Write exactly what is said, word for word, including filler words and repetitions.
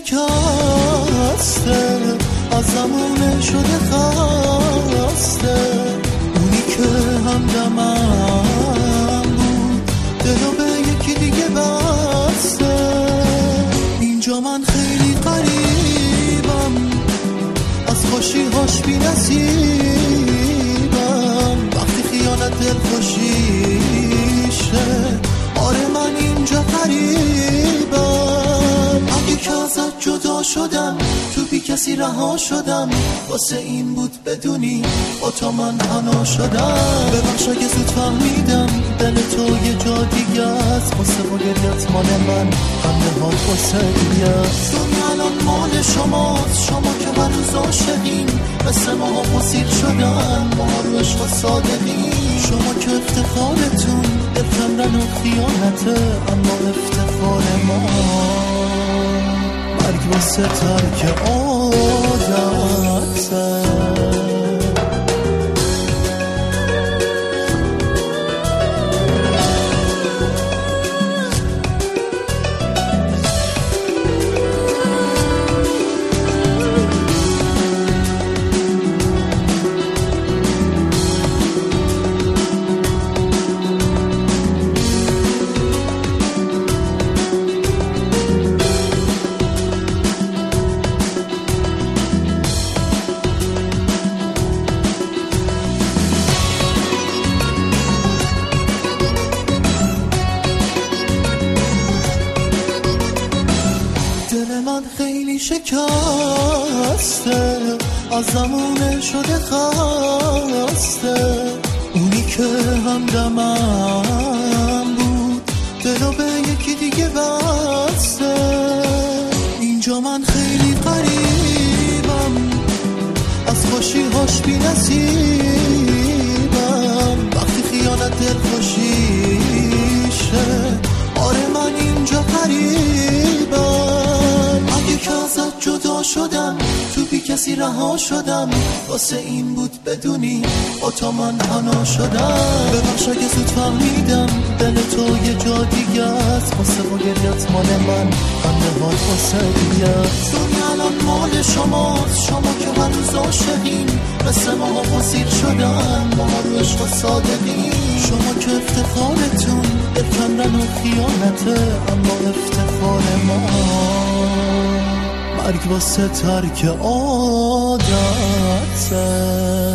شکسته، از زمونه شده خسته. اونی که همدمم بود دلو به یکی دیگه بسته. اینجا من خیلی غریبم، از خوشی‌هاش بی نصیبم. وقتی خیانت دل خوشیشه، آره من اینجا غریبم. اگه که ازت جدا شدم، تو بی کسی رها شدم. واسه این بود بدونی با تو من حنا شدم. ببخش اگه زود فهمیدم دل تو یه جا دیگه است. واسه بگریت مال من، خنده هات واسه دیگه است. دنیا الان مال شماست، شما که هر روز عاشقین. مثل ما ها پسیر شدن، ما رو عشق صادقین. شما که افتخارتون افکندن و خیانته، اما افتخار ما مرگ واسه ترک عادته. شکسته، از زمونه شده خسته. اونی که همدمم بود دلو به یکی دیگه بسته. اینجا من خیلی غریبم، از خوشی‌هاش بی نصیبم. وقتی خیانت دل خوشیشه، آره من اینجا غریبم. اگه که ازت جدا شدم، تو بی کسی رها شدم. واسه این بود بدونی با تو من حنا شدم. ببخش اگه زود فهمیدم دل تو یه جا دیگه است. واسه بگریت مال من، خنده هات واسه دیگه است. دنیا الان مال شماست، شما که هر روز عاشقین. مثل ما ها پسیر شدن، ما رو عشق صادقین. شما که افتخارتون افکندن و خیانته، اما افتخار ما مرگ واسه ترک عادته.